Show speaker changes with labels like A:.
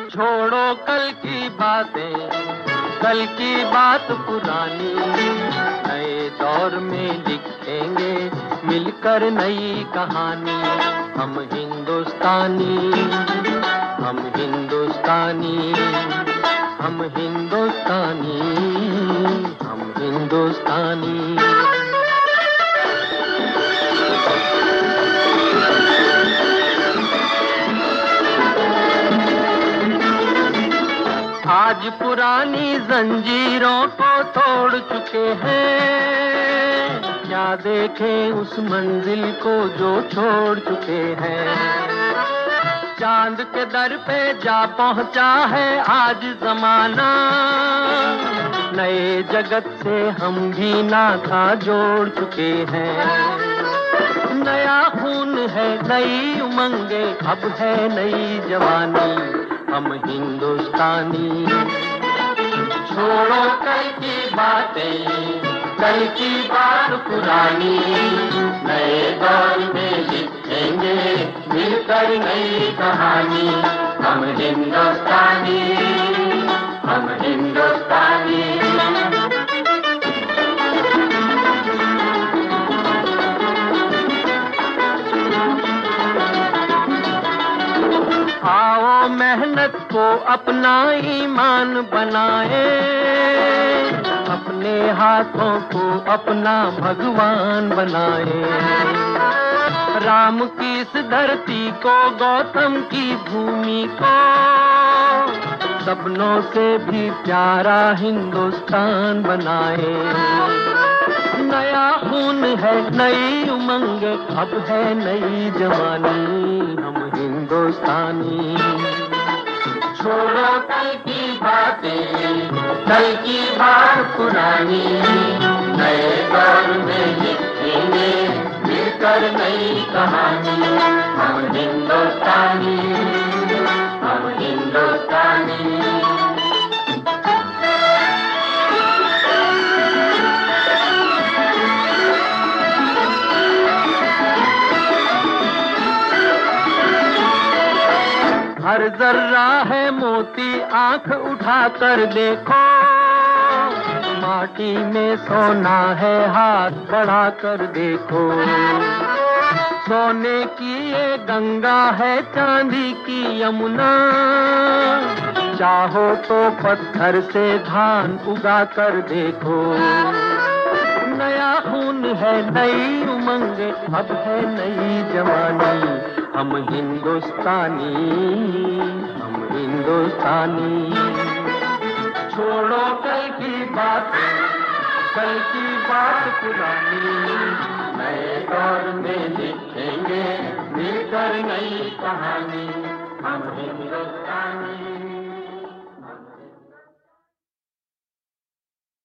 A: छोड़ो कल की बातें, कल की बात पुरानी, नए दौर में लिखेंगे मिलकर नई कहानी। हम हिंदुस्तानी, हम हिंदुस्तानी, हम हिंदुस्तानी, हम हिंदुस्तानी। आज पुरानी जंजीरों को तोड़ चुके हैं, क्या देखें उस मंजिल को जो छोड़ चुके हैं। चांद के दर पे जा पहुंचा है आज जमाना, नए जगत से हम भी नाता जोड़ चुके हैं। नया खून है, नई उमंगे, अब है नई जवानी। हम हिंदुस्तानी, छोड़ो कल की बातें, कल की बात पुरानी, नए दौर में लिखेंगे मिलकर नई कहानी। हम हिंदुस्तानी, हम हिंदुस्तानी। आओ मेहनत को अपना ईमान बनाए, अपने हाथों को अपना भगवान बनाए। राम की इस धरती को, गौतम की भूमि को, सपनों से भी प्यारा हिंदुस्तान बनाए। नया खून है, नई उमंग, अब है नई जवानी। हम हिंदुस्तानी, छोड़ो कल की बातें, कल की बात पुरानी, नए दौर में लिखेंगे मिलकर नई कहानी। हम हिंदुस्तानी, हम हिंदुस्तानी। हर जर्रा है मोती, आंख उठाकर देखो, माटी में सोना है, हाथ बढ़ाकर देखो। सोने की ये गंगा है, चांदी की यमुना, चाहो तो पत्थर से धान उगा कर देखो। नया खून है, नई उमंग, अब है नई जवानी। हम हिंदुस्तानी, हम हिंदुस्तानी। छोड़ो कल की बात, कल की बात पुरानी, नए दौर में लिखेंगे मिलकर नई कहानी। हम हिंदुस्तानी।